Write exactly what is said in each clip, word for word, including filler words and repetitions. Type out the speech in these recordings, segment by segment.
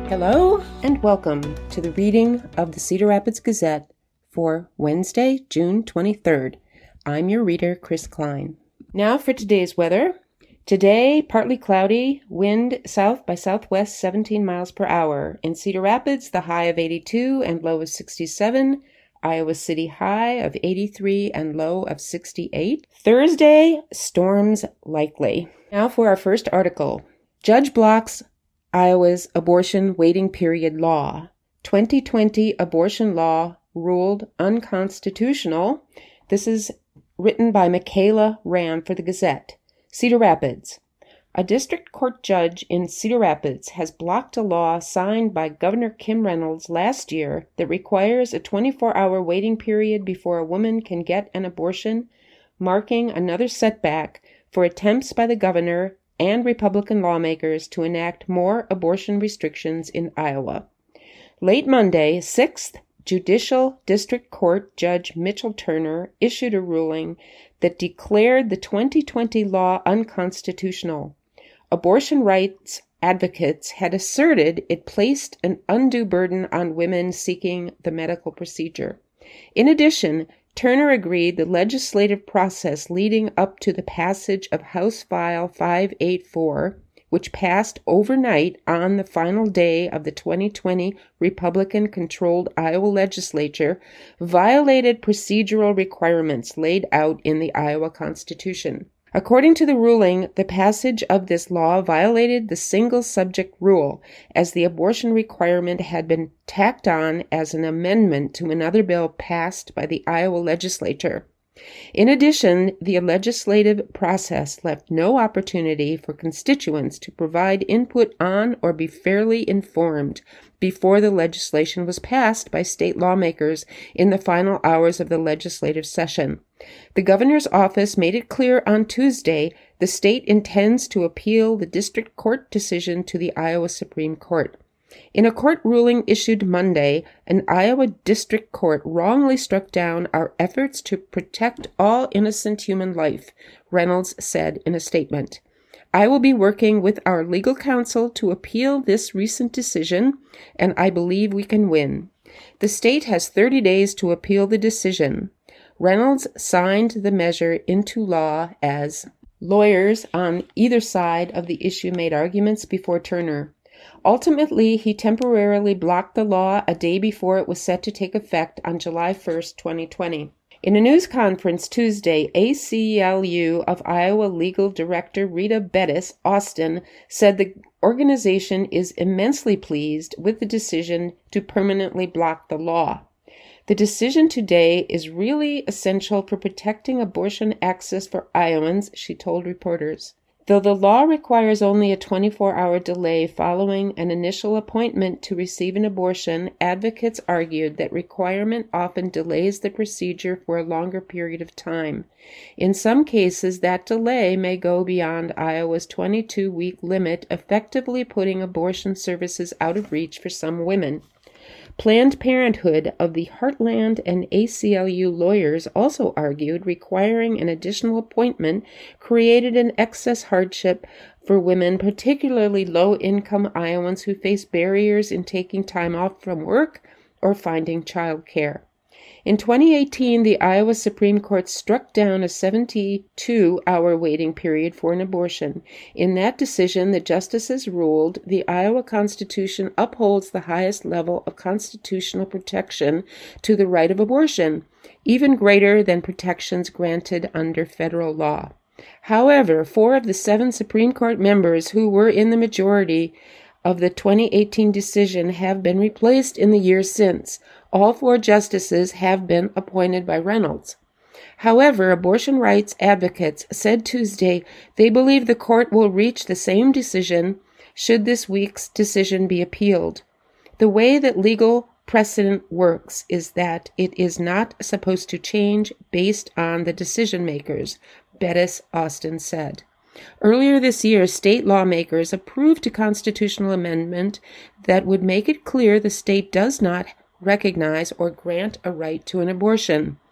Hello and welcome to the reading of the Cedar Rapids Gazette for Wednesday, June twenty-third. I'm your reader, Chris Klein. Now for today's weather. Today, partly cloudy, wind south by southwest seventeen miles per hour. In Cedar Rapids, the high of eighty-two and low of sixty-seven. Iowa City high of eighty-three and low of sixty-eight. Thursday, storms likely. Now for our first article. Judge blocks Iowa's abortion waiting period law. twenty twenty abortion law ruled unconstitutional. This is written by Michaela Ram for the Gazette. Cedar Rapids. A district court judge in Cedar Rapids has blocked a law signed by Governor Kim Reynolds last year that requires a twenty-four hour waiting period before a woman can get an abortion, marking another setback for attempts by the governor and Republican lawmakers to enact more abortion restrictions in Iowa. Late Monday, sixth Judicial District Court Judge Mitchell Turner issued a ruling that declared the twenty twenty law unconstitutional. Abortion rights advocates had asserted it placed an undue burden on women seeking the medical procedure. In addition, Turner agreed the legislative process leading up to the passage of House File five eighty-four, which passed overnight on the final day of the twenty twenty Republican-controlled Iowa legislature, violated procedural requirements laid out in the Iowa Constitution. According to the ruling, the passage of this law violated the single-subject rule, as the abortion requirement had been tacked on as an amendment to another bill passed by the Iowa legislature. In addition, the legislative process left no opportunity for constituents to provide input on or be fairly informed before the legislation was passed by state lawmakers in the final hours of the legislative session. The governor's office made it clear on Tuesday the state intends to appeal the district court decision to the Iowa Supreme Court. In a court ruling issued Monday, an Iowa district court wrongly struck down our efforts to protect all innocent human life, Reynolds said in a statement. I will be working with our legal counsel to appeal this recent decision, and I believe we can win. The state has thirty days to appeal the decision. Reynolds signed the measure into law as lawyers on either side of the issue made arguments before Turner. Ultimately, he temporarily blocked the law a day before it was set to take effect on July first, twenty twenty. In a news conference Tuesday, A C L U of Iowa Legal Director Rita Bettis Austin said the organization is immensely pleased with the decision to permanently block the law. The decision today is really essential for protecting abortion access for Iowans, she told reporters. Though the law requires only a twenty-four hour delay following an initial appointment to receive an abortion, advocates argued that requirement often delays the procedure for a longer period of time. In some cases, that delay may go beyond Iowa's twenty-two week limit, effectively putting abortion services out of reach for some women. Planned Parenthood of the Heartland and A C L U lawyers also argued requiring an additional appointment created an excess hardship for women, particularly low-income Iowans who face barriers in taking time off from work or finding child care. In twenty eighteen, the Iowa Supreme Court struck down a seventy-two hour waiting period for an abortion. In that decision, the justices ruled the Iowa Constitution upholds the highest level of constitutional protection to the right of abortion, even greater than protections granted under federal law. However, four of the seven Supreme Court members who were in the majority of the twenty eighteen decision have been replaced in the years since. All four justices have been appointed by Reynolds. However, abortion rights advocates said Tuesday they believe the court will reach the same decision should this week's decision be appealed. The way that legal precedent works is that it is not supposed to change based on the decision makers, Bettis Austin said. Earlier this year, state lawmakers approved a constitutional amendment that would make it clear the state does not recognize or grant a right to an abortion.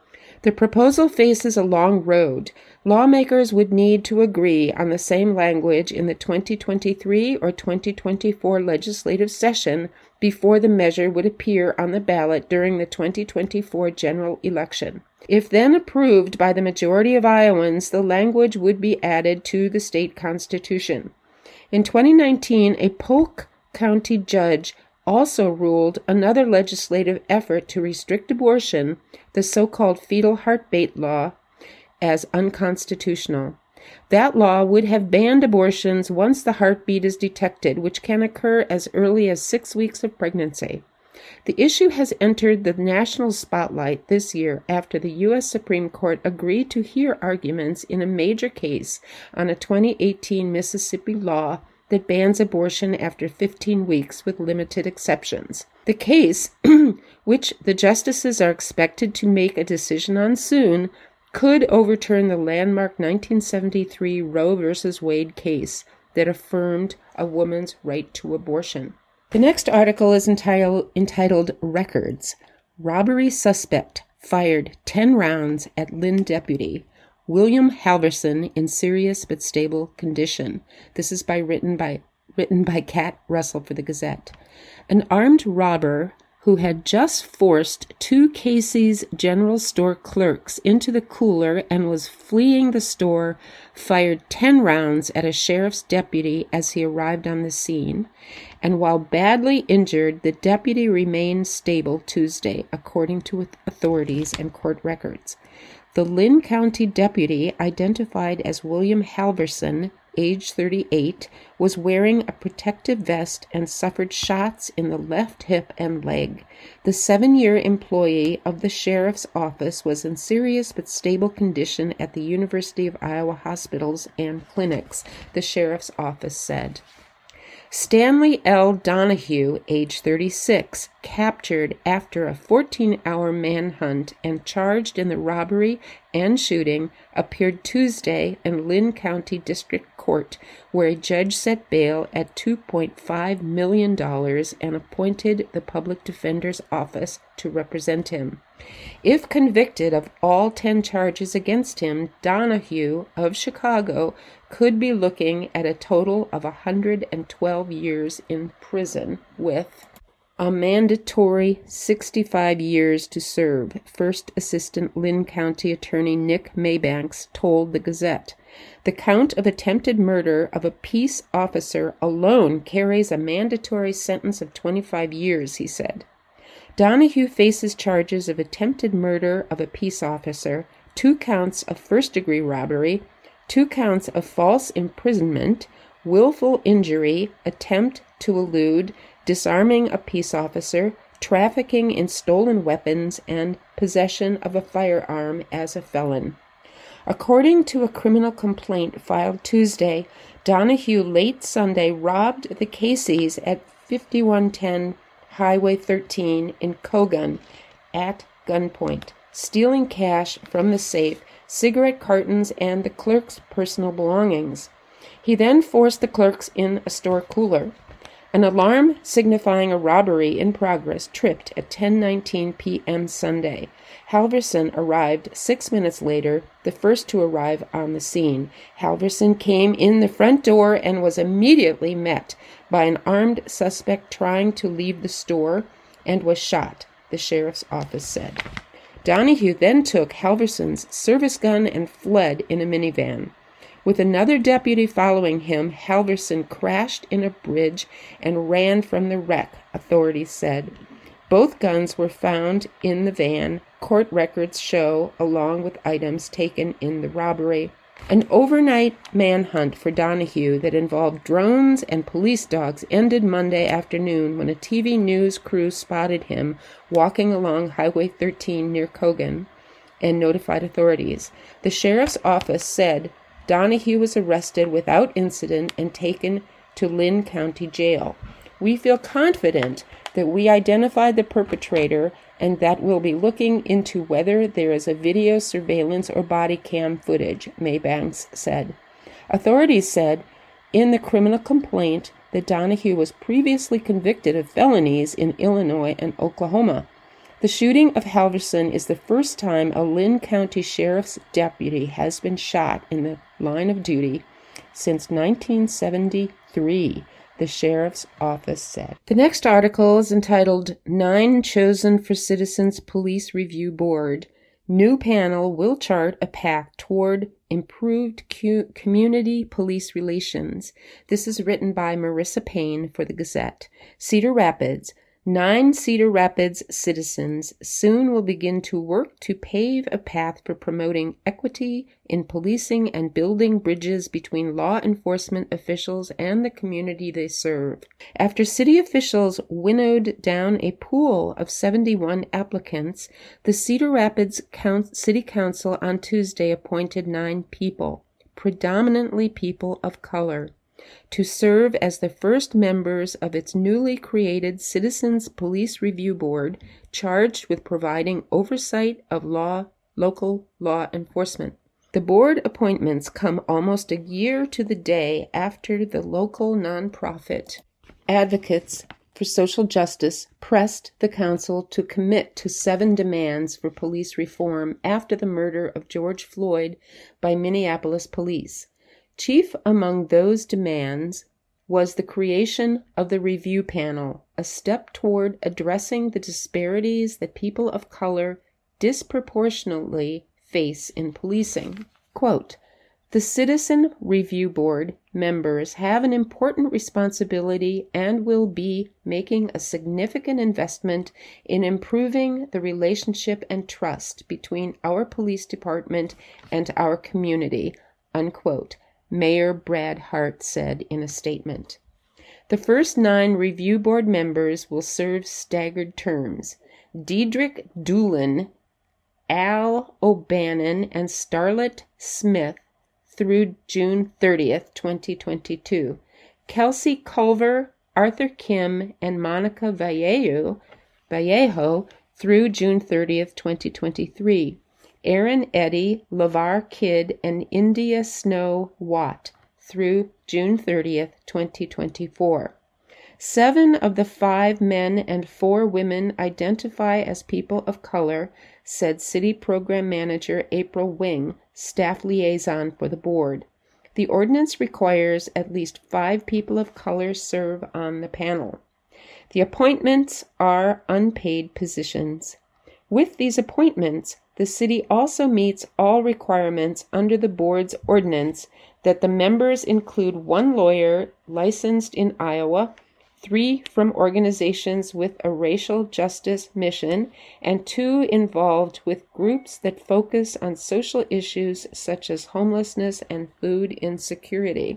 The proposal faces a long road. Lawmakers would need to agree on the same language in the twenty twenty-three or twenty twenty-four legislative session before the measure would appear on the ballot during the twenty twenty-four general election. If then approved by the majority of Iowans, the language would be added to the state constitution. In twenty nineteen, a Polk County judge also ruled another legislative effort to restrict abortion, the so-called fetal heartbeat law, as unconstitutional. That law would have banned abortions once the heartbeat is detected, which can occur as early as six weeks of pregnancy. The issue has entered the national spotlight this year after the U S Supreme Court agreed to hear arguments in a major case on a twenty eighteen Mississippi law that bans abortion after fifteen weeks with limited exceptions. The case, which the justices are expected to make a decision on soon, could overturn the landmark nineteen seventy-three Roe v. Wade case that affirmed a woman's right to abortion. The next article is entitled, entitled Records. Robbery suspect fired ten rounds at Lynn deputy. William Halverson in serious but stable condition. This is by written by written by Kat Russell for the Gazette. An armed robber who had just forced two Casey's General Store clerks into the cooler and was fleeing the store, fired ten rounds at a sheriff's deputy as he arrived on the scene, and while badly injured, the deputy remained stable Tuesday, according to authorities and court records. The Lynn County deputy, identified as William Halverson, age thirty-eight, was wearing a protective vest and suffered shots in the left hip and leg. The seven-year employee of the sheriff's office was in serious but stable condition at the University of Iowa hospitals and clinics, the sheriff's office said. Stanley L. Donahue, age thirty-six, captured after a fourteen-hour manhunt and charged in the robbery and shooting, appeared Tuesday in Lynn County District Court, where a judge set bail at two point five million dollars and appointed the public defender's office to represent him. If convicted of all ten charges against him, Donahue of Chicago could be looking at a total of one hundred twelve years in prison with a mandatory sixty-five years to serve, First Assistant Lynn County Attorney Nick Maybanks told the Gazette. The count of attempted murder of a peace officer alone carries a mandatory sentence of twenty-five years, he said. Donahue faces charges of attempted murder of a peace officer, two counts of first-degree robbery, two counts of false imprisonment, willful injury, attempt to elude, disarming a peace officer, trafficking in stolen weapons, and possession of a firearm as a felon. According to a criminal complaint filed Tuesday, Donahue late Sunday robbed the Casey's at fifty-one ten Highway thirteen in Kogan at gunpoint, stealing cash from the safe, cigarette cartons, and the clerk's personal belongings. He then forced the clerks in a store cooler. An alarm signifying a robbery in progress tripped at ten nineteen p.m. Sunday. Halverson arrived six minutes later, the first to arrive on the scene. Halverson came in the front door and was immediately met by an armed suspect trying to leave the store and was shot, the sheriff's office said. Donahue then took Halverson's service gun and fled in a minivan. With another deputy following him, Halverson crashed in a bridge and ran from the wreck, authorities said. Both guns were found in the van, court records show, along with items taken in the robbery. An overnight manhunt for Donahue that involved drones and police dogs ended Monday afternoon when a T V news crew spotted him walking along Highway thirteen near Kogan and notified authorities. The sheriff's office said Donahue was arrested without incident and taken to Lynn County Jail. We feel confident that we identified the perpetrator and that we'll be looking into whether there is a video surveillance or body cam footage, Maybanks said. Authorities said in the criminal complaint that Donahue was previously convicted of felonies in Illinois and Oklahoma. The shooting of Halverson is the first time a Lynn County Sheriff's deputy has been shot in the line of duty since nineteen seventy-three, the Sheriff's Office said. The next article is entitled, Nine Chosen for Citizens Police Review Board. New panel will chart a path toward improved cu- community police relations. This is written by Marissa Payne for the Gazette. Cedar Rapids. Nine Cedar Rapids citizens soon will begin to work to pave a path for promoting equity in policing and building bridges between law enforcement officials and the community they serve. After city officials winnowed down a pool of seventy-one applicants, the Cedar Rapids City Council on Tuesday appointed nine people, predominantly people of color, to serve as the first members of its newly created Citizens Police Review Board, charged with providing oversight of law, local law enforcement. The board appointments come almost a year to the day after the local nonprofit Advocates for Social Justice pressed the council to commit to seven demands for police reform after the murder of George Floyd by Minneapolis police. Chief among those demands was the creation of the review panel, a step toward addressing the disparities that people of color disproportionately face in policing. Quote, the Citizen Review Board members have an important responsibility and will be making a significant investment in improving the relationship and trust between our police department and our community, unquote. Mayor Brad Hart said in a statement. The first nine review board members will serve staggered terms. Diedrich Doolin, Al O'Bannon, and Starlett Smith through June thirtieth, twenty twenty-two. Kelsey Culver, Arthur Kim, and Monica Vallejo, Vallejo through June thirtieth, twenty twenty-three. Aaron Eddy, LeVar Kidd, and India Snow Watt through June thirtieth, twenty twenty-four. Seven of the five men and four women identify as people of color, said City Program Manager April Wing, staff liaison for the board. The ordinance requires at least five people of color serve on the panel. The appointments are unpaid positions. With these appointments, the city also meets all requirements under the board's ordinance that the members include one lawyer licensed in Iowa, three from organizations with a racial justice mission, and two involved with groups that focus on social issues such as homelessness and food insecurity.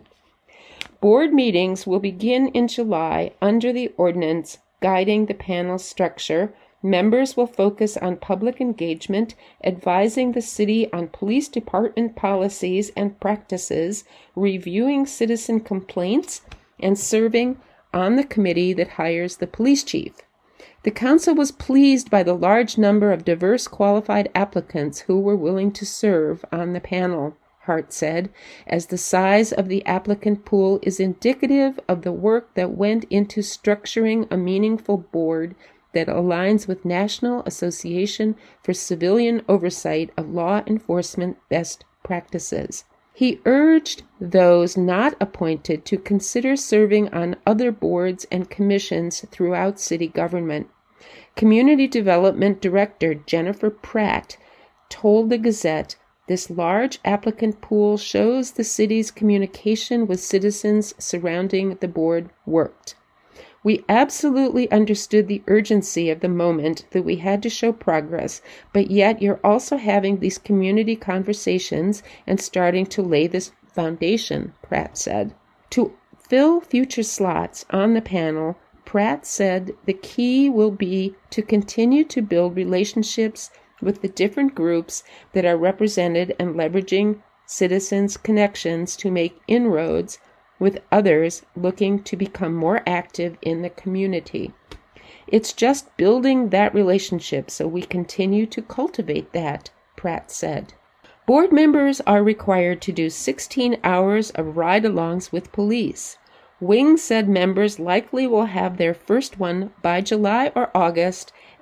Board meetings will begin in July under the ordinance guiding the panel's structure. Members will focus on public engagement, advising the city on police department policies and practices, reviewing citizen complaints, and serving on the committee that hires the police chief. The council was pleased by the large number of diverse qualified applicants who were willing to serve on the panel, Hart said, as the size of the applicant pool is indicative of the work that went into structuring a meaningful board that aligns with National Association for Civilian Oversight of Law Enforcement best practices. He urged those not appointed to consider serving on other boards and commissions throughout city government. Community Development Director Jennifer Pratt told the Gazette, this large applicant pool shows the city's communication with citizens surrounding the board worked. We absolutely understood the urgency of the moment, that we had to show progress, but yet you're also having these community conversations and starting to lay this foundation, Pratt said. To fill future slots on the panel, Pratt said the key will be to continue to build relationships with the different groups that are represented and leveraging citizens' connections to make inroads with others looking to become more active in the community. It's just building that relationship, so we continue to cultivate that, Pratt said. Board members are required to do sixteen hours of ride-alongs with police. Wing said members likely will have their first one by July or August,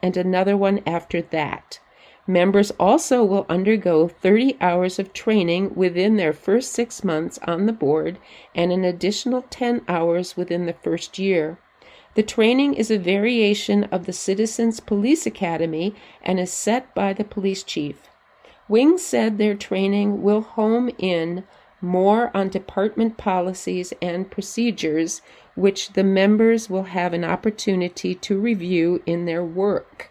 and another one after that. Members also will undergo thirty hours of training within their first six months on the board and an additional ten hours within the first year. The training is a variation of the Citizens Police Academy and is set by the police chief. Wing said their training will home in more on department policies and procedures, which the members will have an opportunity to review in their work.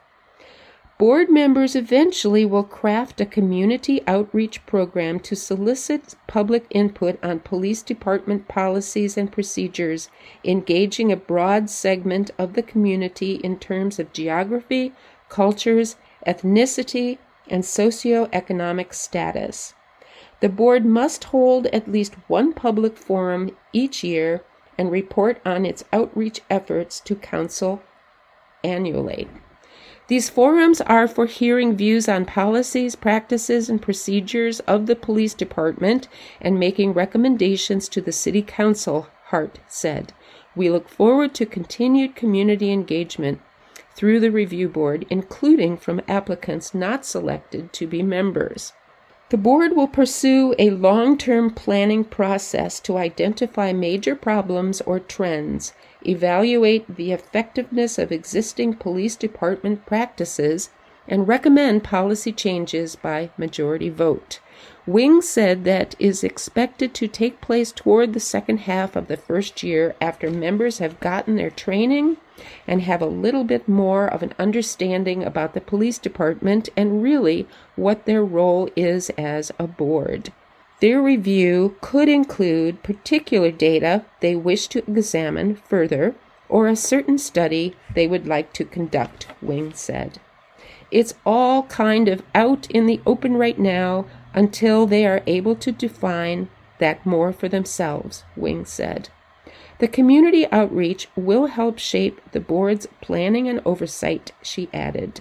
Board members eventually will craft a community outreach program to solicit public input on police department policies and procedures, engaging a broad segment of the community in terms of geography, cultures, ethnicity, and socioeconomic status. The board must hold at least one public forum each year and report on its outreach efforts to council annually. These forums are for hearing views on policies, practices, and procedures of the police department and making recommendations to the city council, Hart said. We look forward to continued community engagement through the review board, including from applicants not selected to be members. The board will pursue a long-term planning process to identify major problems or trends, evaluate the effectiveness of existing police department practices, and recommend policy changes by majority vote. Wing said that is expected to take place toward the second half of the first year after members have gotten their training and have a little bit more of an understanding about the police department and really what their role is as a board. Their review could include particular data they wish to examine further or a certain study they would like to conduct, Wing said. It's all kind of out in the open right now until they are able to define that more for themselves, Wing said. The community outreach will help shape the board's planning and oversight, she added.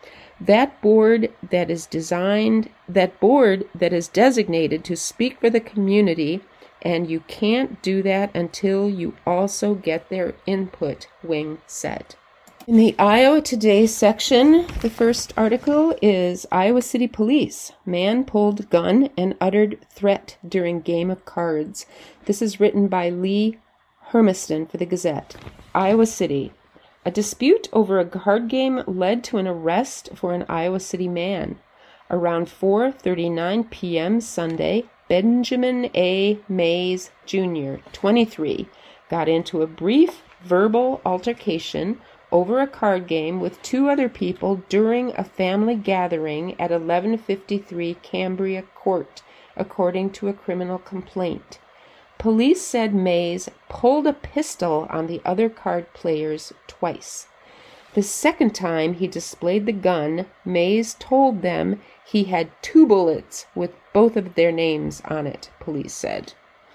That board that is designed, that board that is designated to speak for the community, and you can't do that until you also get their input, Wing said. In the Iowa Today section, the first article is Iowa City Police. Man pulled gun and uttered threat during game of cards. This is written by Lee Hermiston for the Gazette. Iowa City. A dispute over a card game led to an arrest for an Iowa City man. Around four thirty-nine p.m. Sunday, Benjamin A. Mays, Junior, twenty-three, got into a brief verbal altercation over a card game with two other people during a family gathering at eleven fifty-three Cambria Court, according to a criminal complaint. Police said Mays pulled a pistol on the other card players twice. The second time he displayed the gun, Mays told them he had two bullets with both of their names on it, police said.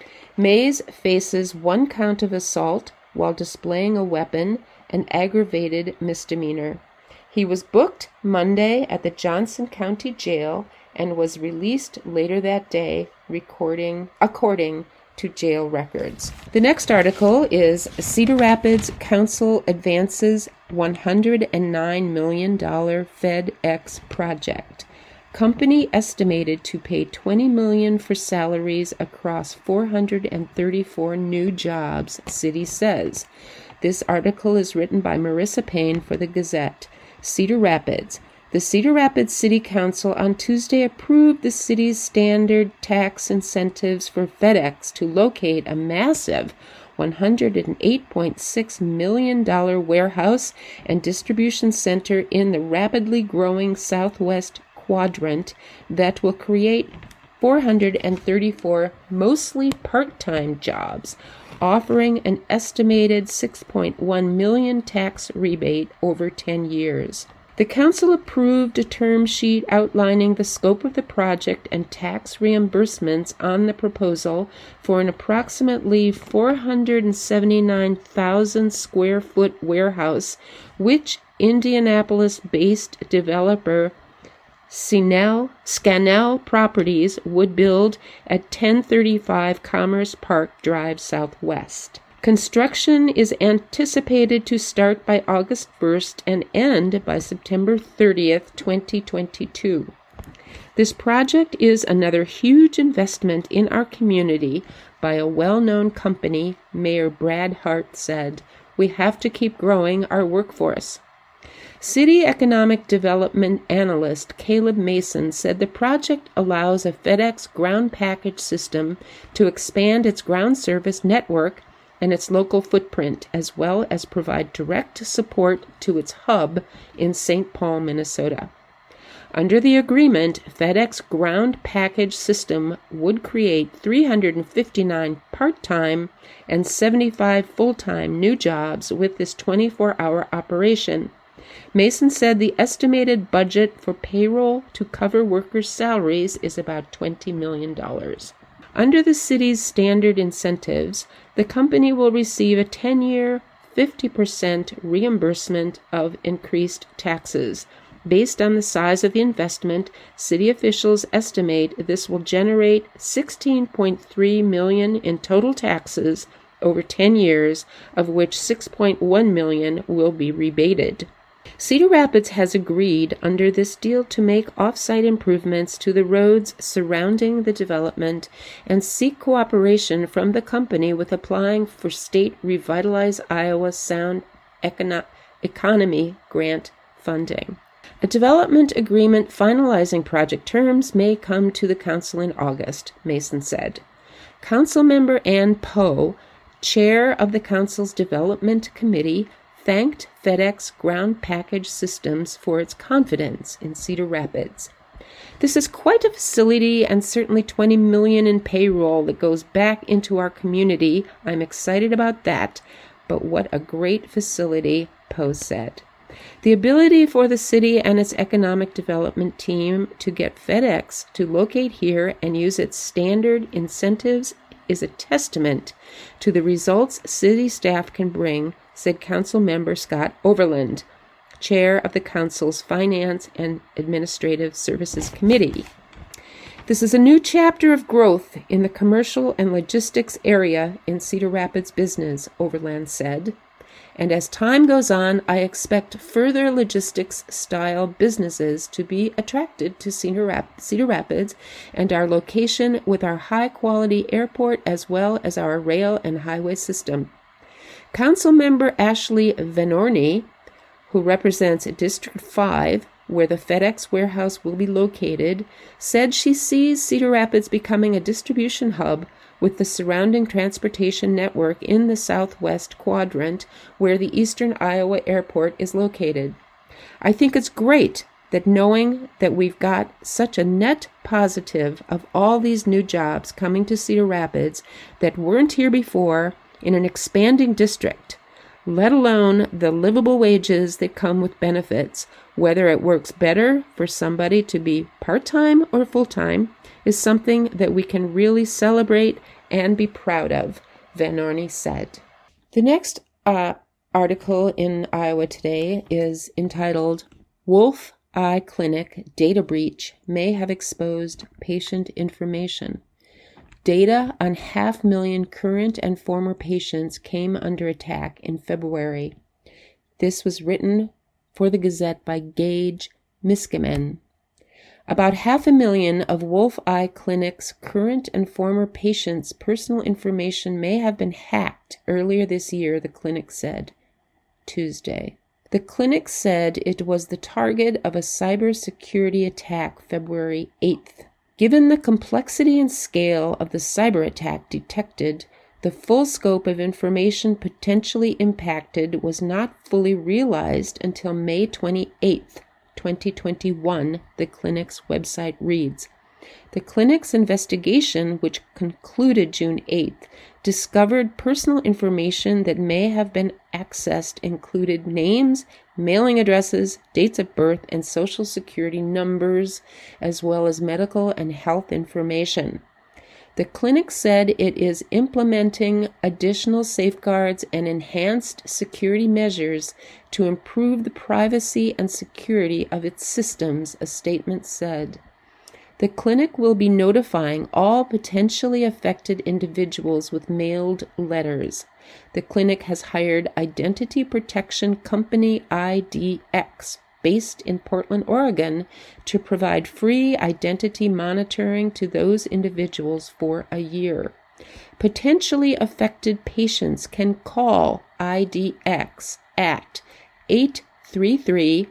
Mays faces one count of assault while displaying a weapon, an aggravated misdemeanor. He was booked Monday at the Johnson County Jail and was released later that day, recording, according to jail records. The next article is Cedar Rapids Council advances one hundred nine million dollars FedEx project. Company estimated to pay twenty million dollars for salaries across four hundred thirty-four new jobs, city says. This article is written by Marissa Payne for the Gazette. Cedar Rapids. The Cedar Rapids City Council on Tuesday approved the city's standard tax incentives for FedEx to locate a massive one hundred eight point six million dollars warehouse and distribution center in the rapidly growing southwest quadrant that will create four hundred thirty-four mostly part-time jobs, offering an estimated six point one million dollars tax rebate over ten years. The council approved a term sheet outlining the scope of the project and tax reimbursements on the proposal for an approximately four hundred seventy-nine thousand square foot warehouse, which Indianapolis-based developer Scannell, Scannell Properties would build at ten thirty-five Commerce Park Drive Southwest. Construction is anticipated to start by August first and end by September thirtieth, twenty twenty-two. This project is another huge investment in our community by a well-known company, Mayor Brad Hart said. We have to keep growing our workforce. City Economic Development Analyst Caleb Mason said the project allows a FedEx ground package system to expand its ground service network and its local footprint, as well as provide direct support to its hub in Saint Paul, Minnesota. Under the agreement, FedEx ground package system would create three hundred fifty-nine part-time and seventy-five full-time new jobs with this twenty-four hour operation. Mason said the estimated budget for payroll to cover workers' salaries is about twenty million dollars. Under the city's standard incentives, the company will receive a ten-year, fifty percent reimbursement of increased taxes. Based on the size of the investment, city officials estimate this will generate sixteen point three million dollars in total taxes over ten years, of which six point one million dollars will be rebated. Cedar Rapids has agreed under this deal to make off-site improvements to the roads surrounding the development and seek cooperation from the company with applying for state Revitalize Iowa Sound Econo- Economy grant funding. A development agreement finalizing project terms may come to the council in August, Mason said. Councilmember Ann Poe, chair of the council's development committee, thanked FedEx Ground Package Systems for its confidence in Cedar Rapids. This is quite a facility and certainly twenty million dollars in payroll that goes back into our community. I'm excited about that, but what a great facility, Poe said. The ability for the city and its economic development team to get FedEx to locate here and use its standard incentives is a testament to the results city staff can bring, said Council Member Scott Overland, chair of the Council's Finance and Administrative Services Committee. This is a new chapter of growth in the commercial and logistics area in Cedar Rapids business, Overland said. And as time goes on, I expect further logistics-style businesses to be attracted to Cedar, Rap- Cedar Rapids and our location with our high-quality airport as well as our rail and highway system. Councilmember Ashley Venorny, who represents District five, where the FedEx warehouse will be located, said she sees Cedar Rapids becoming a distribution hub with the surrounding transportation network in the southwest quadrant where the eastern Iowa airport is located. I think it's great that knowing that we've got such a net positive of all these new jobs coming to Cedar Rapids that weren't here before in an expanding district, let alone the livable wages that come with benefits, whether it works better for somebody to be part-time or full-time, is something that we can really celebrate and be proud of, Venorny said. The next uh, article in Iowa Today is entitled, Wolf Eye Clinic Data Breach May Have Exposed Patient Information. Data on half million current and former patients came under attack in February. This was written for the Gazette by Gage Miskimen. About half a million of Wolf Eye Clinic's current and former patients' personal information may have been hacked earlier this year, the clinic said, Tuesday. The clinic said it was the target of a cybersecurity attack February eighth. Given the complexity and scale of the cyber attack detected, the full scope of information potentially impacted was not fully realized until May twenty-eighth, twenty twenty-one, the clinic's website reads. The clinic's investigation, which concluded June eighth, discovered personal information that may have been accessed included names, mailing addresses, dates of birth, and social security numbers, as well as medical and health information. The clinic said it is implementing additional safeguards and enhanced security measures to improve the privacy and security of its systems, a statement said. The clinic will be notifying all potentially affected individuals with mailed letters. The clinic has hired identity protection company I D X, based in Portland, Oregon, to provide free identity monitoring to those individuals for a year. Potentially affected patients can call I D X at eight three three,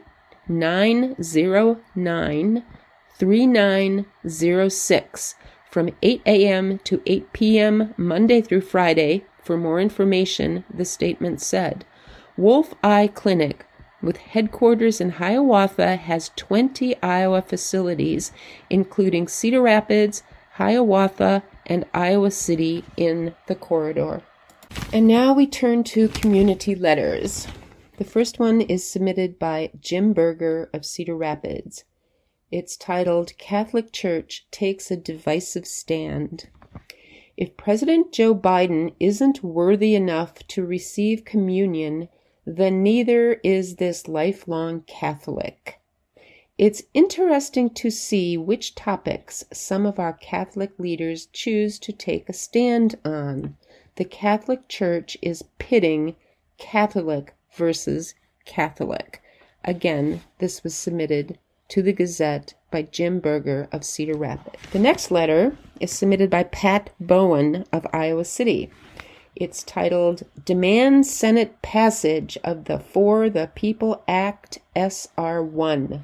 nine zero nine, three nine zero six from eight a.m. to eight p.m. Monday through Friday. For more information, the statement said. Wolf Eye Clinic, with headquarters in Hiawatha, has twenty Iowa facilities, including Cedar Rapids, Hiawatha, and Iowa City in the corridor. And now we turn to community letters. The first one is submitted by Jim Berger of Cedar Rapids. It's titled, Catholic Church Takes a Divisive Stand. If President Joe Biden isn't worthy enough to receive communion, then neither is this lifelong Catholic. It's interesting to see which topics some of our Catholic leaders choose to take a stand on. The Catholic Church is pitting Catholic versus Catholic. Again, this was submitted to the Gazette by Jim Berger of Cedar Rapids. The next letter is submitted by Pat Bowen of Iowa City. It's titled, Demand Senate Passage of the For the People Act S R one.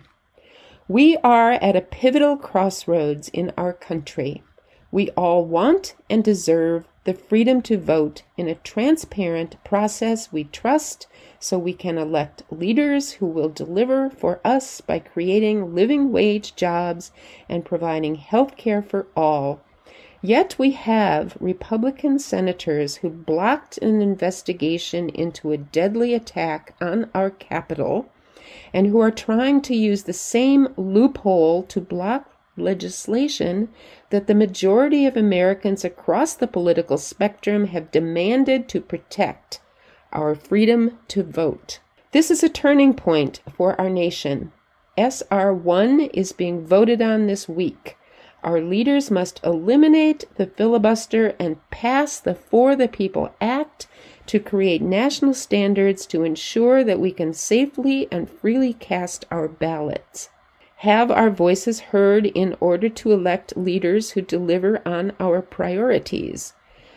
We are at a pivotal crossroads in our country. We all want and deserve the freedom to vote in a transparent process we trust, so we can elect leaders who will deliver for us by creating living wage jobs and providing health care for all. Yet we have Republican senators who blocked an investigation into a deadly attack on our Capitol and who are trying to use the same loophole to block legislation that the majority of Americans across the political spectrum have demanded to protect, our freedom to vote. This is a turning point for our nation. S R one is being voted on this week. Our leaders must eliminate the filibuster and pass the For the People Act to create national standards to ensure that we can safely and freely cast our ballots. Have our voices heard in order to elect leaders who deliver on our priorities.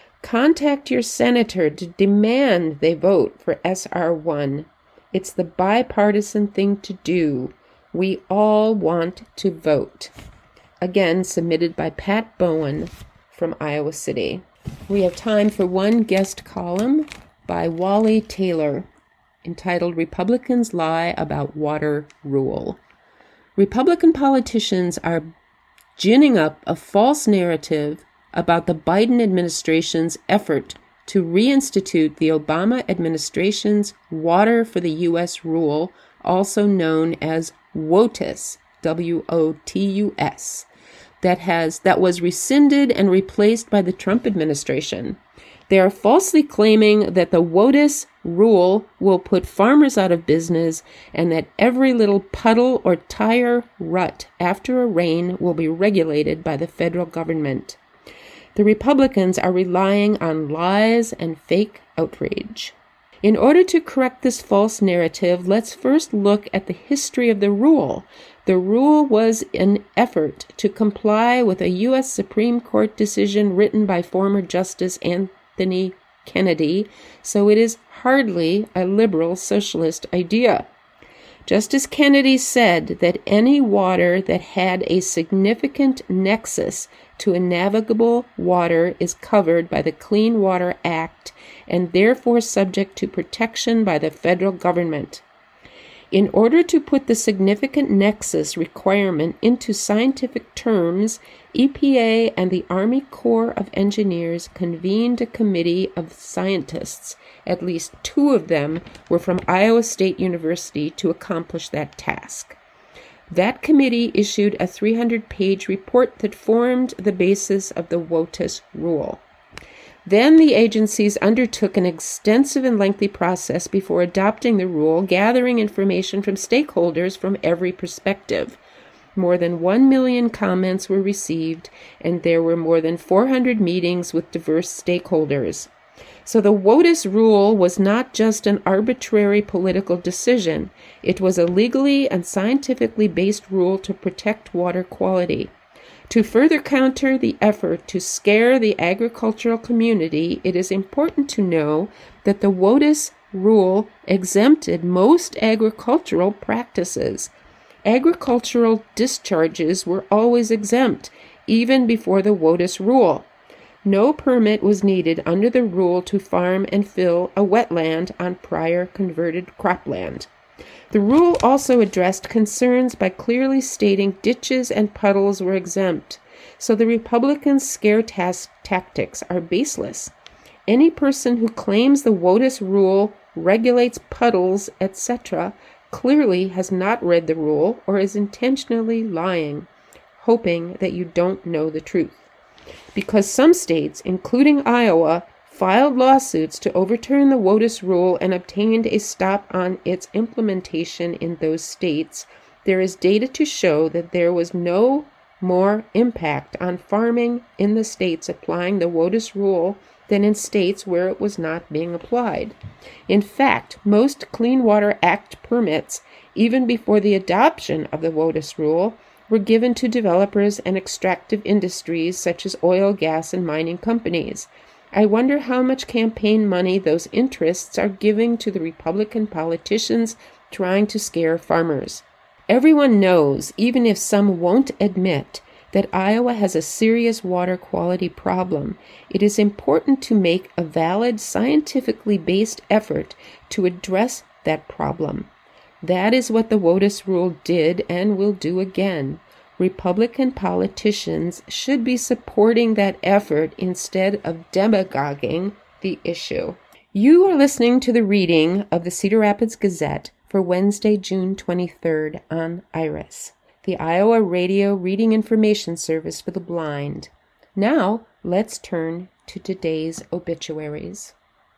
Contact your senator to demand they vote for S R one. It's the bipartisan thing to do. We all want to vote. Again, submitted by Pat Bowen from Iowa City. We have time for one guest column by Wally Taylor, entitled Republicans Lie About Water Rule. Republican politicians are ginning up a false narrative about the Biden administration's effort to reinstitute the Obama administration's Water for the U S rule, also known as WOTUS, W O T U S, that has that was rescinded and replaced by the Trump administration. They are falsely claiming that the WOTUS rule will put farmers out of business and that every little puddle or tire rut after a rain will be regulated by the federal government. The Republicans are relying on lies and fake outrage. In order to correct this false narrative, let's first look at the history of the rule. The rule was an effort to comply with a U S Supreme Court decision written by former Justice Anthony Kennedy, so it is hardly a liberal socialist idea. Justice Kennedy said that any water that had a significant nexus to a navigable water is covered by the Clean Water Act and therefore subject to protection by the federal government. In order to put the significant nexus requirement into scientific terms, E P A and the Army Corps of Engineers convened a committee of scientists. At least two of them were from Iowa State University to accomplish that task. That committee issued a three hundred page report that formed the basis of the WOTUS rule. Then the agencies undertook an extensive and lengthy process before adopting the rule, gathering information from stakeholders from every perspective. More than one million comments were received, and there were more than four hundred meetings with diverse stakeholders. So the WOTUS rule was not just an arbitrary political decision. It was a legally and scientifically based rule to protect water quality. To further counter the effort to scare the agricultural community, it is important to know that the WOTUS rule exempted most agricultural practices. Agricultural discharges were always exempt, even before the WOTUS rule. No permit was needed under the rule to farm and fill a wetland on prior converted cropland. The rule also addressed concerns by clearly stating ditches and puddles were exempt, so the Republicans' scare tas- tactics are baseless. Any person who claims the WOTUS rule regulates puddles, et cetera, clearly has not read the rule or is intentionally lying, hoping that you don't know the truth. Because some states, including Iowa, filed lawsuits to overturn the WOTUS rule and obtained a stop on its implementation in those states, there is data to show that there was no more impact on farming in the states applying the WOTUS rule than in states where it was not being applied. In fact, most Clean Water Act permits, even before the adoption of the WOTUS rule, were given to developers and extractive industries such as oil, gas, and mining companies. I wonder how much campaign money those interests are giving to the Republican politicians trying to scare farmers. Everyone knows, even if some won't admit, that Iowa has a serious water quality problem. It is important to make a valid, scientifically based effort to address that problem. That is what the WOTUS rule did and will do again. Republican politicians should be supporting that effort instead of demagoguing the issue. You are listening to the reading of the Cedar Rapids Gazette for Wednesday, June twenty-third on IRIS, the Iowa Radio Reading Information Service for the Blind. Now, let's turn to today's obituaries.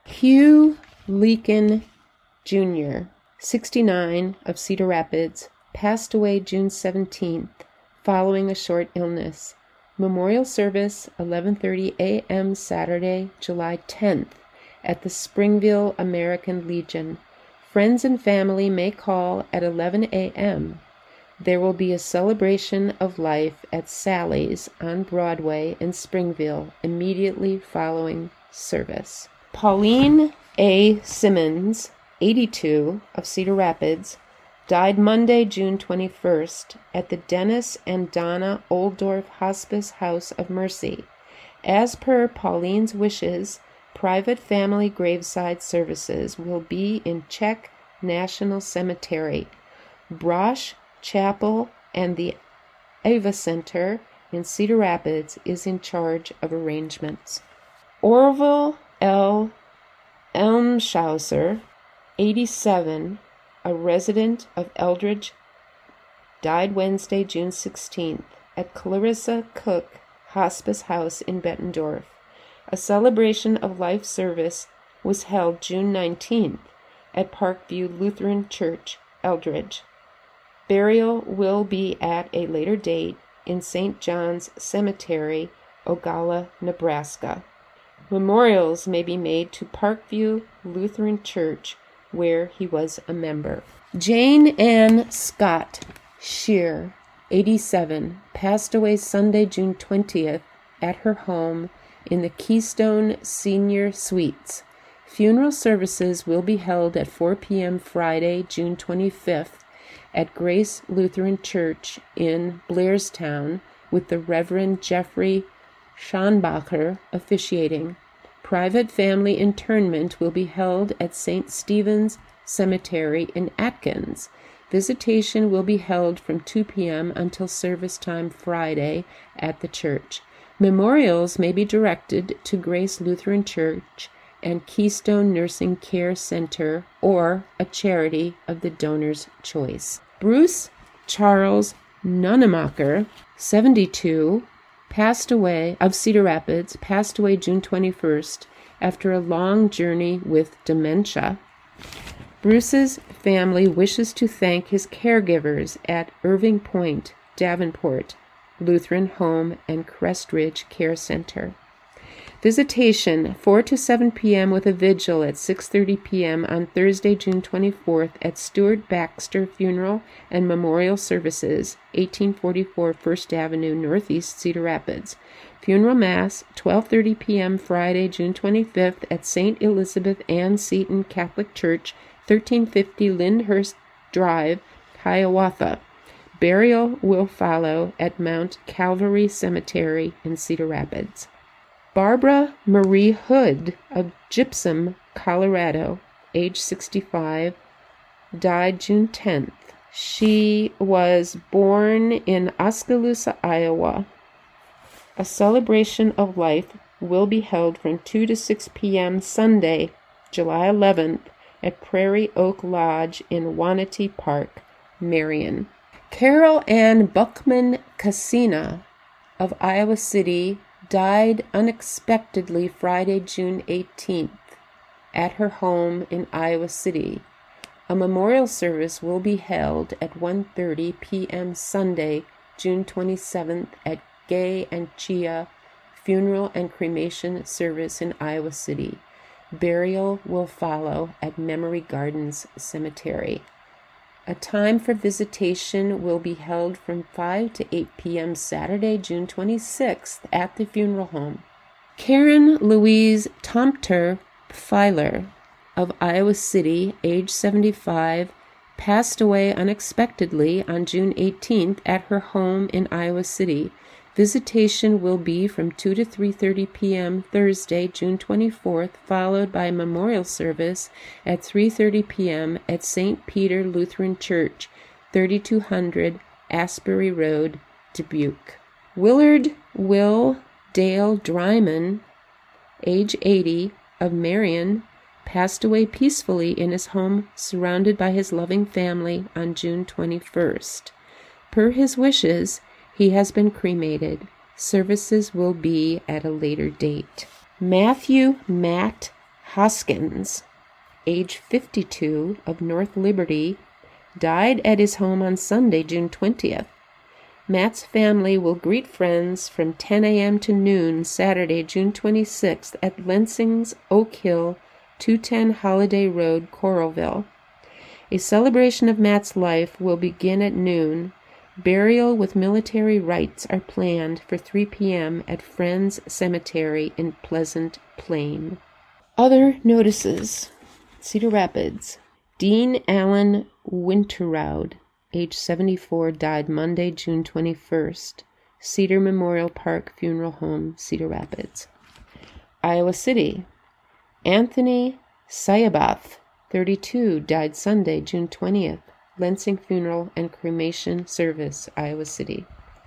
Hugh Leakin, Junior, sixty-nine, of Cedar Rapids, passed away June seventeenth, following a short illness. Memorial service, eleven thirty a.m. Saturday, July tenth, at the Springville American Legion. Friends and family may call at eleven a.m. There will be a celebration of life at Sally's on Broadway in Springville immediately following service. Pauline A. Simmons, eighty-two, of Cedar Rapids, died Monday, June twenty-first, at the Dennis and Donna Oldorf Hospice House of Mercy. As per Pauline's wishes, private family graveside services will be in Czech National Cemetery. Brosh Chapel and the Ava Center in Cedar Rapids is in charge of arrangements. Orville L. Elmshauser, eighty-seven, a resident of Eldridge, died Wednesday, June sixteenth, at Clarissa Cook Hospice House in Bettendorf. A celebration of life service was held June nineteenth at Parkview Lutheran Church, Eldridge. Burial will be at a later date in Saint John's Cemetery, Ogalla, Nebraska. Memorials may be made to Parkview Lutheran Church, where he was a member. Jane Ann Scott Shear, eighty-seven, passed away Sunday, June twentieth, at her home in the Keystone Senior Suites. Funeral services will be held at four p.m. Friday, June twenty-fifth, at Grace Lutheran Church in Blairstown, with the Reverend Jeffrey Schonbacher officiating. Private family interment will be held at Saint Stephen's Cemetery in Atkins. Visitation will be held from two p.m. until service time Friday at the church. Memorials may be directed to Grace Lutheran Church and Keystone Nursing Care Center or a charity of the donor's choice. Bruce Charles Nunnemacher, seventy-two, passed away, of Cedar Rapids, passed away June twenty-first after a long journey with dementia. Bruce's family wishes to thank his caregivers at Irving Point, Davenport, Lutheran Home and Crest Ridge Care Center. Visitation, four to seven p.m. with a vigil at six thirty p.m. on Thursday, June twenty-fourth at Stuart Baxter Funeral and Memorial Services, eighteen forty-four First Avenue, Northeast Cedar Rapids. Funeral Mass, twelve thirty p.m. Friday, June twenty-fifth at Saint Elizabeth Ann Seton Catholic Church, thirteen fifty Lyndhurst Drive, Hiawatha. Burial will follow at Mount Calvary Cemetery in Cedar Rapids. Barbara Marie Hood of Gypsum, Colorado, age sixty-five, died June tenth. She was born in Oskaloosa, Iowa. A celebration of life will be held from two to six p.m. Sunday, July eleventh, at Prairie Oak Lodge in Wanatee Park, Marion. Carol Ann Buckman Cassina of Iowa City died unexpectedly Friday, June eighteenth, at her home in Iowa City. A memorial service will be held at one thirty p.m. Sunday, June twenty-seventh, at Gay and Chia Funeral and Cremation Service in Iowa City. Burial will follow at Memory Gardens Cemetery. A time for visitation will be held from five to eight p.m. Saturday, June twenty-sixth, at the funeral home. Karen Louise Tomter Filer of Iowa City, age seventy-five, passed away unexpectedly on June eighteenth at her home in Iowa City. Visitation will be from two to three thirty p.m. Thursday, June twenty-fourth, followed by a memorial service at three thirty p.m. at Saint Peter Lutheran Church, thirty-two hundred Asbury Road, Dubuque. Willard Will Dale Dryman, age eighty, of Marion, passed away peacefully in his home surrounded by his loving family on June twenty-first. Per his wishes, he has been cremated. Services will be at a later date. Matthew Matt Hoskins, age fifty-two, of North Liberty, died at his home on Sunday, June twentieth. Matt's family will greet friends from ten a.m. to noon Saturday, June twenty-sixth at Lensing's Oak Hill, two ten Holiday Road, Coralville. A celebration of Matt's life will begin at noon. Burial with military rites are planned for three p.m. at Friends Cemetery in Pleasant Plain. Other notices. Cedar Rapids. Dean Allen Winterroud, age seventy-four, died Monday, June twenty-first. Cedar Memorial Park Funeral Home, Cedar Rapids. Iowa City. Anthony Sayabath, thirty-two, died Sunday, June twentieth. Lensing Funeral and Cremation Service, Iowa City.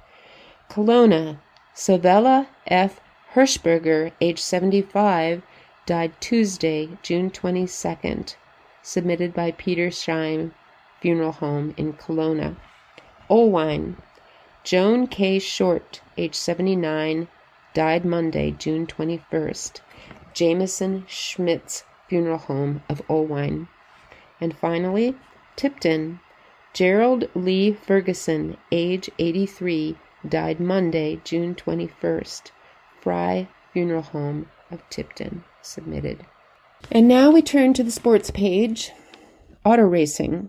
Kelowna. Savella F. Hirschberger, age seventy-five, died Tuesday, June twenty-second. Submitted by Peter Scheim Funeral Home in Kelowna. Olwine. Joan K. Short, age seventy-nine, died Monday, June twenty-first. Jameson Schmitz Funeral Home of Olwine. And finally, Tipton. Gerald Lee Ferguson, age eighty-three, died Monday, June twenty-first. Fry Funeral Home of Tipton, submitted. And now we turn to the sports page. Auto racing.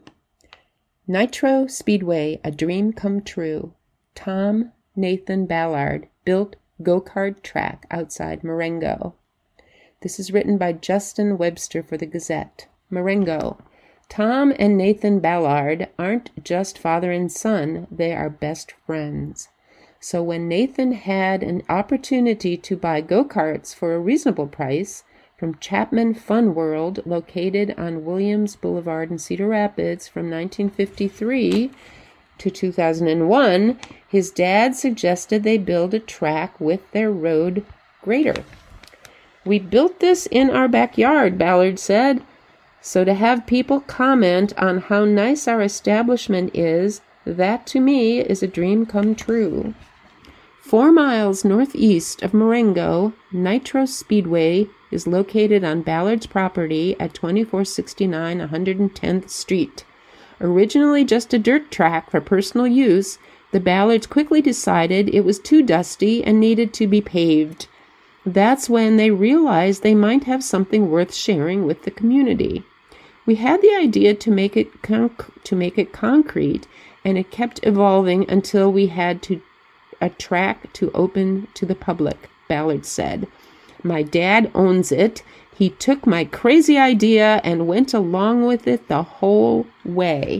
Nitro Speedway, a dream come true. Tom Nathan Ballard built go-kart track outside Marengo. This is written by Justin Webster for the Gazette. Marengo. Tom and Nathan Ballard aren't just father and son, they are best friends. So when Nathan had an opportunity to buy go-karts for a reasonable price from Chapman Fun World, located on Williams Boulevard in Cedar Rapids from nineteen fifty-three to two thousand one, his dad suggested they build a track with their road grader. "We built this in our backyard," Ballard said. "So to have people comment on how nice our establishment is, that to me is a dream come true." Four miles northeast of Marengo, Nitro Speedway is located on Ballard's property at twenty-four sixty-nine one hundred tenth Street. Originally just a dirt track for personal use, the Ballards quickly decided it was too dusty and needed to be paved. That's when they realized they might have something worth sharing with the community. We had the idea to make it conc- to make it concrete, and it kept evolving until we had to a track to open to the public, Ballard said. My dad owns it. He took my crazy idea and went along with it the whole way.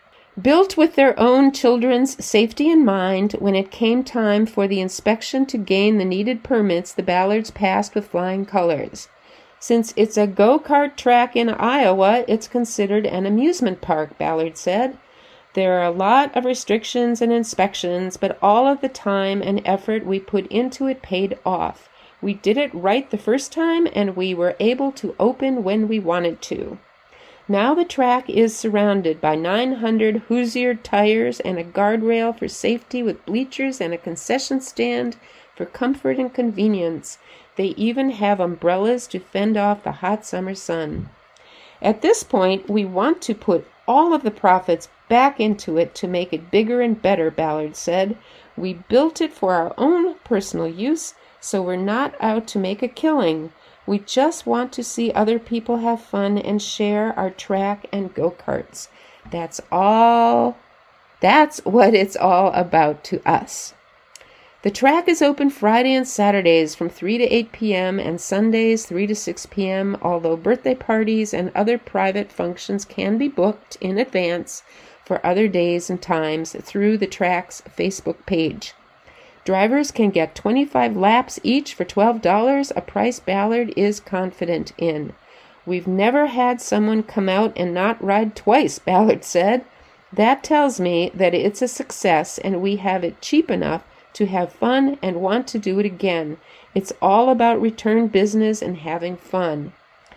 Built with their own children's safety in mind, when it came time for the inspection to gain the needed permits, the Ballards passed with flying colors. Since it's a go-kart track in Iowa, it's considered an amusement park, Ballard said. There are a lot of restrictions and inspections, but all of the time and effort we put into it paid off. We did it right the first time, and we were able to open when we wanted to. Now the track is surrounded by nine hundred Hoosier tires and a guardrail for safety with bleachers and a concession stand for comfort and convenience. They even have umbrellas to fend off the hot summer sun. At this point, we want to put all of the profits back into it to make it bigger and better, Ballard said. We built it for our own personal use, so we're not out to make a killing. We just want to see other people have fun and share our track and go-karts. That's all. That's what it's all about to us. The track is open Friday and Saturdays from three to eight p.m. and Sundays three to six p.m., although birthday parties and other private functions can be booked in advance for other days and times through the track's Facebook page. Drivers can get twenty-five laps each for twelve dollars, a price Ballard is confident in. We've never had someone come out and not ride twice, Ballard said. That tells me that it's a success and we have it cheap enough to have fun and want to do it again. It's all about return business and having fun.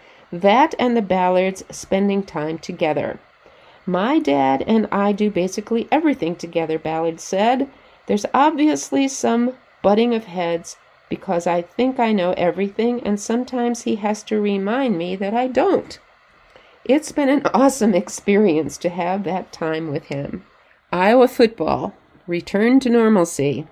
That and the Ballards spending time together. My dad and I do basically everything together, Ballard said. There's obviously some butting of heads because I think I know everything, and sometimes he has to remind me that I don't. It's been an awesome experience to have that time with him. Iowa football. Return to normalcy.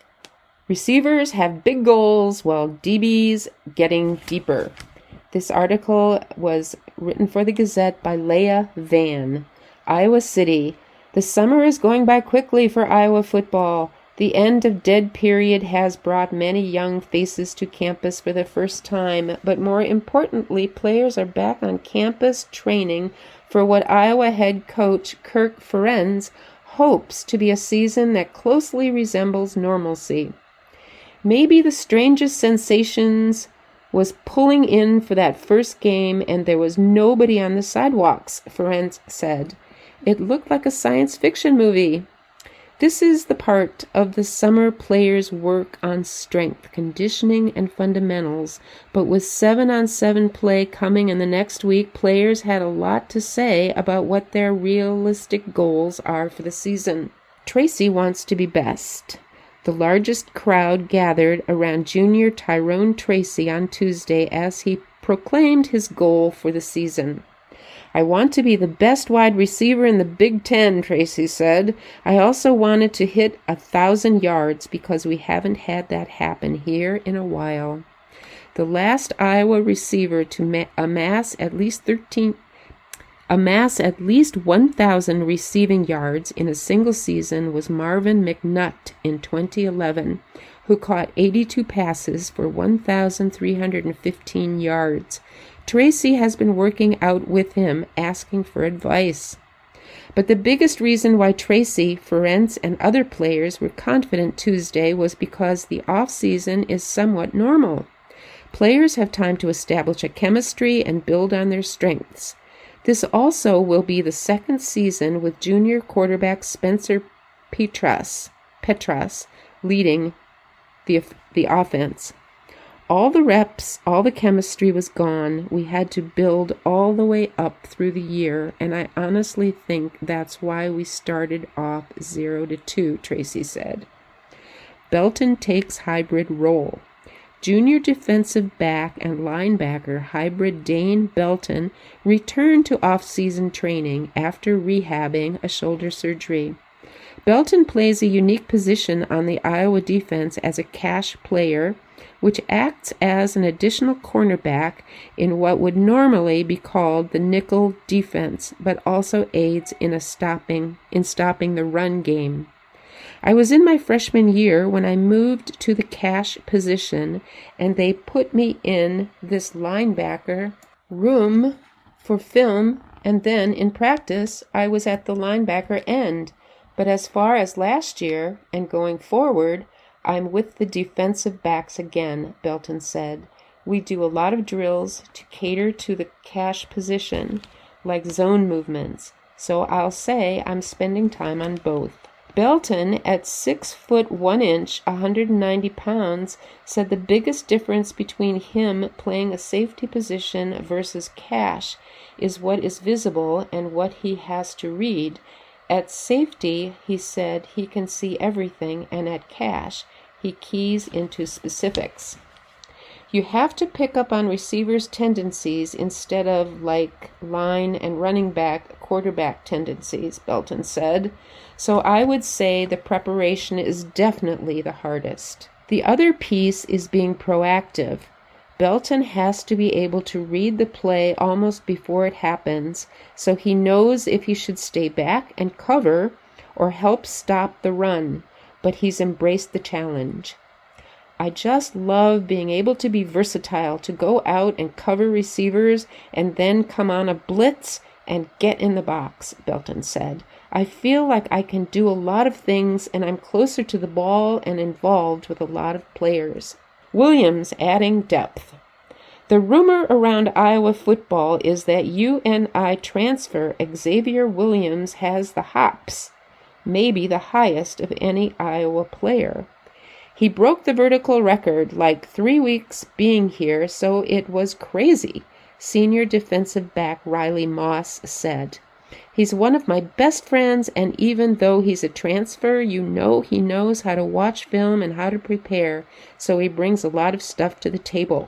Receivers have big goals while D Bs getting deeper. This article was written for the Gazette by Leah Van. Iowa City. The summer is going by quickly for Iowa football. The end of dead period has brought many young faces to campus for the first time, but more importantly, players are back on campus training for what Iowa head coach Kirk Ferentz hopes to be a season that closely resembles normalcy. Maybe the strangest sensations was pulling in for that first game and there was nobody on the sidewalks, Ferentz said. It looked like a science fiction movie. This is the part of the summer players' work on strength, conditioning, and fundamentals. But with seven-on-seven play coming in the next week, players had a lot to say about what their realistic goals are for the season. Tracy wants to be best. The largest crowd gathered around junior Tyrone Tracy on Tuesday as he proclaimed his goal for the season. I want to be the best wide receiver in the Big Ten, Tracy said. I also wanted to hit a thousand yards because we haven't had that happen here in a while. The last Iowa receiver to ma- amass at least thirteen, amass at least one thousand receiving yards in a single season was Marvin McNutt in twenty eleven, who caught eighty-two passes for one thousand three hundred fifteen yards. Tracy has been working out with him, asking for advice. But the biggest reason why Tracy, Ferentz, and other players were confident Tuesday was because the off-season is somewhat normal. Players have time to establish a chemistry and build on their strengths. This also will be the second season with junior quarterback Spencer Petras, Petras leading the, the offense. All the reps, all the chemistry was gone. We had to build all the way up through the year, and I honestly think that's why we started off zero to two, Tracy said. Belton takes hybrid role. Junior defensive back and linebacker hybrid Dane Belton returned to off-season training after rehabbing a shoulder surgery. Belton plays a unique position on the Iowa defense as a cash player which acts as an additional cornerback in what would normally be called the nickel defense, but also aids in a stopping in stopping the run game. I was in my freshman year when I moved to the cash position, and they put me in this linebacker room for film, and then in practice I was at the linebacker end. But as far as last year and going forward, I'm with the defensive backs again, Belton said. We do a lot of drills to cater to the cash position, like zone movements, so I'll say I'm spending time on both. Belton, at six foot one inch, one hundred ninety pounds, said the biggest difference between him playing a safety position versus cash is what is visible and what he has to read. At safety, he said he can see everything, and at cash, he keys into specifics. You have to pick up on receivers' tendencies instead of, like, line and running back, quarterback tendencies, Belton said. So I would say the preparation is definitely the hardest. The other piece is being proactive. Belton has to be able to read the play almost before it happens, so he knows if he should stay back and cover or help stop the run, but he's embraced the challenge. I just love being able to be versatile, to go out and cover receivers and then come on a blitz and get in the box, Belton said. I feel like I can do a lot of things, and I'm closer to the ball and involved with a lot of players. Williams adding depth. The rumor around Iowa football is that U N I transfer Xavier Williams has the hops, maybe the highest of any Iowa player. He broke the vertical record like three weeks being here, so it was crazy, senior defensive back Riley Moss said. He's one of my best friends, and even though he's a transfer, you know he knows how to watch film and how to prepare, so he brings a lot of stuff to the table.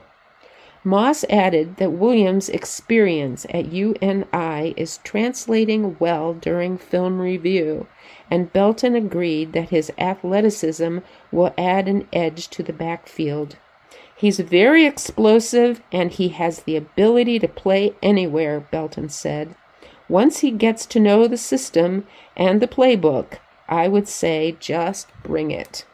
Moss added that Williams' experience at U N I is translating well during film review, and Belton agreed that his athleticism will add an edge to the backfield. He's very explosive, and he has the ability to play anywhere, Belton said. Once he gets to know the system and the playbook, I would say just bring it.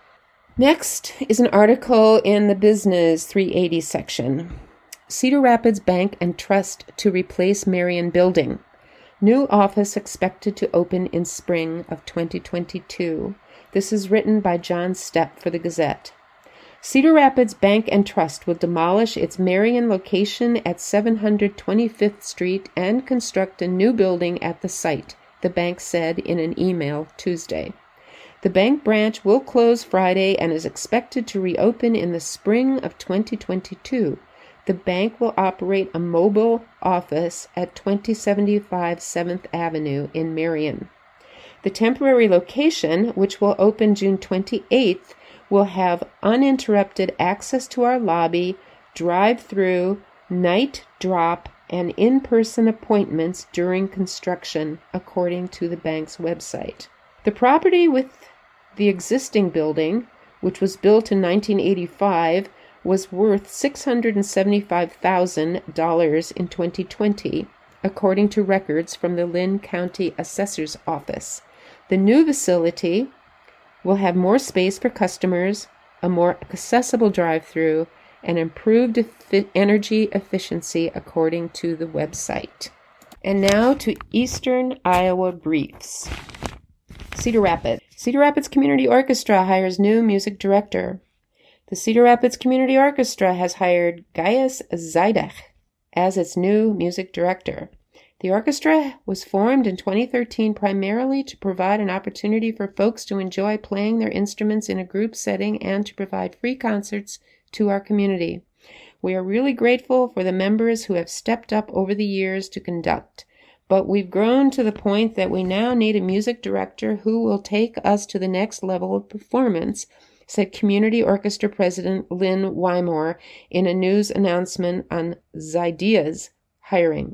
Next is an article in the Business three eighty section. Cedar Rapids Bank and Trust to replace Marion Building. New office expected to open in spring of twenty twenty-two. This is written by John Stepp for the Gazette. Cedar Rapids Bank and Trust will demolish its Marion location at seven hundred twenty-fifth Street and construct a new building at the site, the bank said in an email Tuesday. The bank branch will close Friday and is expected to reopen in the spring of twenty twenty-two. The bank will operate a mobile office at twenty seventy-five seventh Avenue in Marion. The temporary location, which will open June twenty-eighth, will have uninterrupted access to our lobby, drive-through, night drop, and in-person appointments during construction, according to the bank's website. The property with the existing building, which was built in nineteen eighty-five, was worth six hundred seventy-five thousand dollars in twenty twenty, according to records from the Lynn County Assessor's Office. The new facility will have more space for customers, a more accessible drive-through, and improved efi- energy efficiency, according to the website. And now to Eastern Iowa Briefs. Cedar Rapids. Cedar Rapids Community Orchestra hires new music director. The Cedar Rapids Community Orchestra has hired Gaius Zajdach as its new music director. The orchestra was formed in twenty thirteen primarily to provide an opportunity for folks to enjoy playing their instruments in a group setting and to provide free concerts to our community. We are really grateful for the members who have stepped up over the years to conduct, but we've grown to the point that we now need a music director who will take us to the next level of performance, said Community Orchestra President Lynn Wymore in a news announcement on Zaidia's hiring.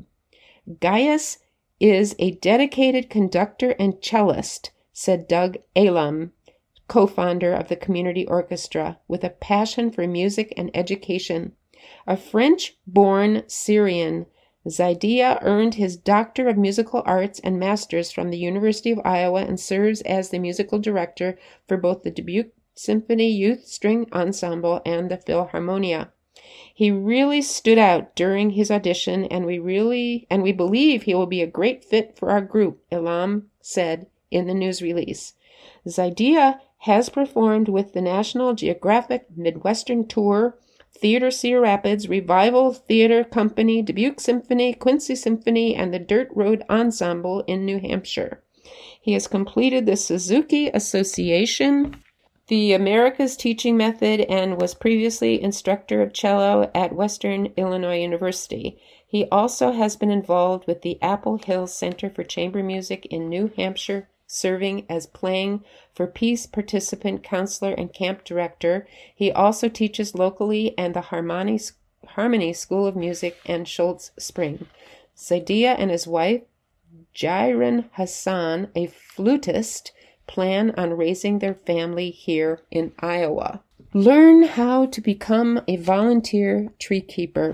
Gaius is a dedicated conductor and cellist, said Doug Elam, co-founder of the community orchestra, with a passion for music and education. A French-born Syrian, Zaidia earned his Doctor of Musical Arts and Master's from the University of Iowa and serves as the musical director for both the Dubuque Symphony Youth String Ensemble and the Philharmonia. He really stood out during his audition, and we really and we believe he will be a great fit for our group, Elam said in the news release. Zaidia has performed with the National Geographic Midwestern Tour, Theater Cedar Rapids, Revival Theater Company, Dubuque Symphony, Quincy Symphony, and the Dirt Road Ensemble in New Hampshire. He has completed the Suzuki Association, the America's Teaching Method, and was previously instructor of cello at Western Illinois University. He also has been involved with the Apple Hill Center for Chamber Music in New Hampshire, serving as Playing for Peace participant, counselor, and camp director. He also teaches locally and the Harmony, Harmony School of Music and Schultz Spring. Zaidia and his wife, Jairan Hassan, a flutist, plan on raising their family here in Iowa. Learn how to become a volunteer tree keeper.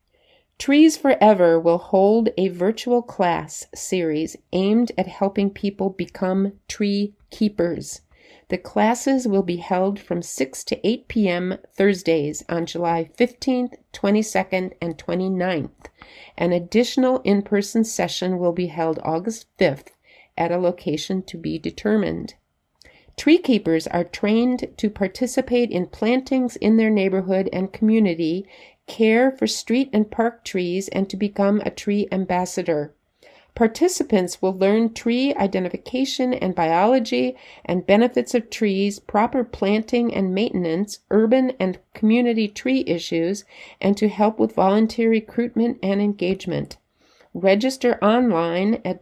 Trees Forever will hold a virtual class series aimed at helping people become tree keepers. The classes will be held from six to eight p.m. Thursdays on July fifteenth, twenty-second, and twenty-ninth. An additional in-person session will be held August fifth at a location to be determined. Tree keepers are trained to participate in plantings in their neighborhood and community, care for street and park trees, and to become a tree ambassador. Participants will learn tree identification and biology and benefits of trees, proper planting and maintenance, urban and community tree issues, and to help with volunteer recruitment and engagement. Register online at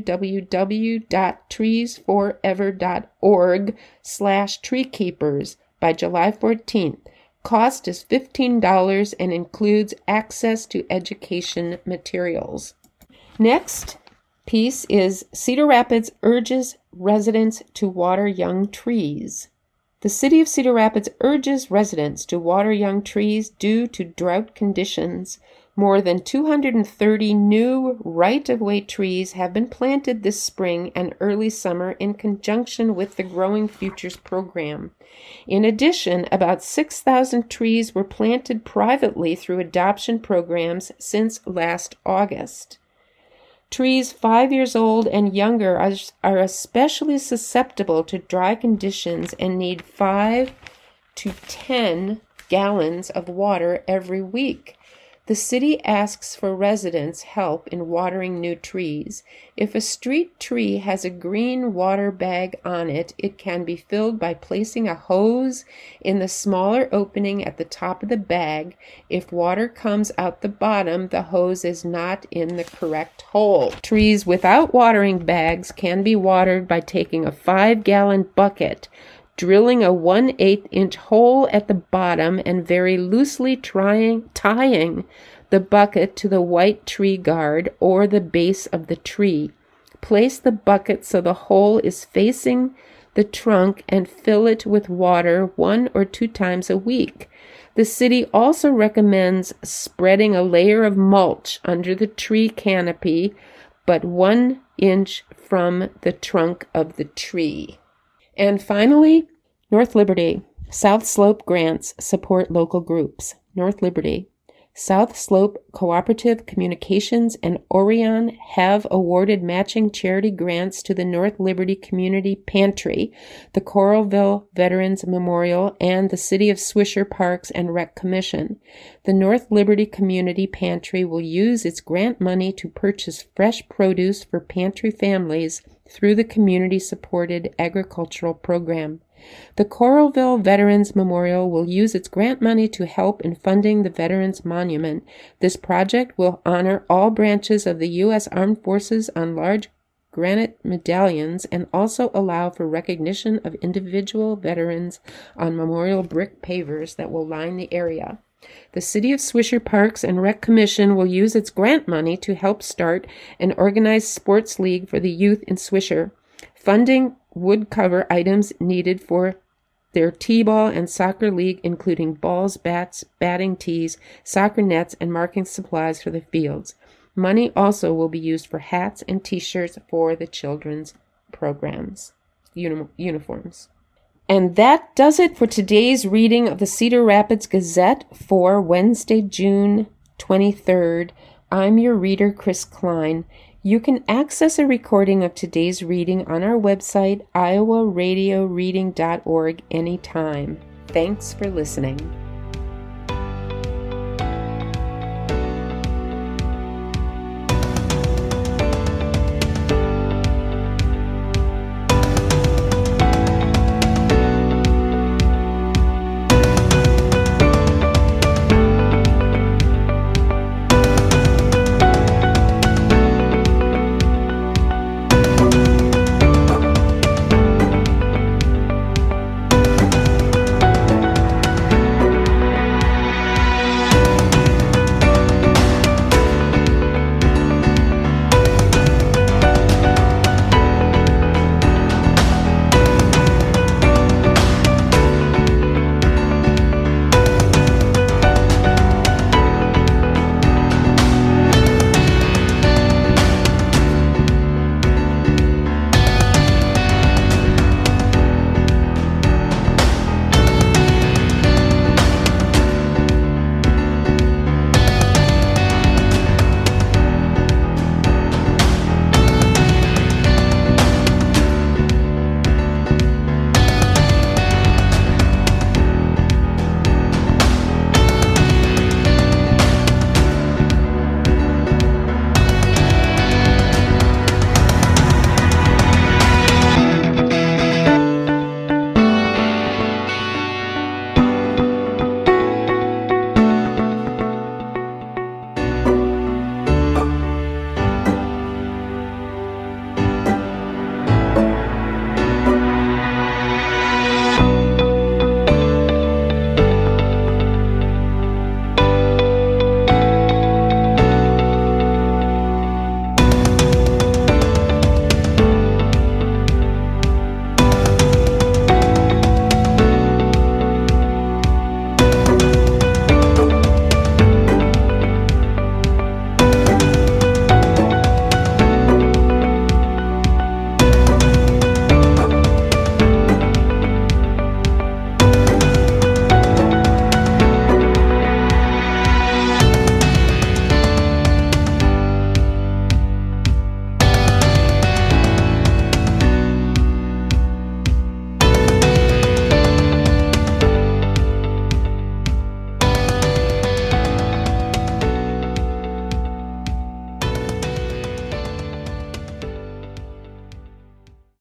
www.treesforever.org slash treekeepers by July fourteenth. Cost is fifteen dollars and includes access to education materials. Next piece is Cedar Rapids urges residents to water young trees. The City of Cedar Rapids urges residents to water young trees due to drought conditions. More than two hundred thirty new right-of-way trees have been planted this spring and early summer in conjunction with the Growing Futures program. In addition, about six thousand trees were planted privately through adoption programs since last August. Trees five years old and younger are, are especially susceptible to dry conditions and need five to ten gallons of water every week. The city asks for residents' help in watering new trees. If a street tree has a green water bag on it, it can be filled by placing a hose in the smaller opening at the top of the bag. If water comes out the bottom, the hose is not in the correct hole. Trees without watering bags can be watered by taking a five-gallon bucket, drilling a one-eighth inch hole at the bottom, and very loosely trying, tying the bucket to the white tree guard or the base of the tree. Place the bucket so the hole is facing the trunk and fill it with water one or two times a week. The city also recommends spreading a layer of mulch under the tree canopy, but one inch from the trunk of the tree. And finally, North Liberty. South Slope grants support local groups. North Liberty. South Slope Cooperative Communications and Orion have awarded matching charity grants to the North Liberty Community Pantry, the Coralville Veterans Memorial, and the City of Swisher Parks and Rec Commission. The North Liberty Community Pantry will use its grant money to purchase fresh produce for pantry families through the community-supported agricultural program. The Coralville Veterans Memorial will use its grant money to help in funding the Veterans Monument. This project will honor all branches of the U S Armed Forces on large granite medallions and also allow for recognition of individual veterans on memorial brick pavers that will line the area. The City of Swisher Parks and Rec Commission will use its grant money to help start an organized sports league for the youth in Swisher. Funding would cover items needed for their t-ball and soccer league, including balls, bats, batting tees, soccer nets, and marking supplies for the fields. Money also will be used for hats and t-shirts for the children's programs, uni- uniforms. And that does it for today's reading of the Cedar Rapids Gazette for Wednesday, June twenty-third. I'm your reader, Chris Klein. You can access a recording of today's reading on our website, iowa radio reading dot org, anytime. Thanks for listening.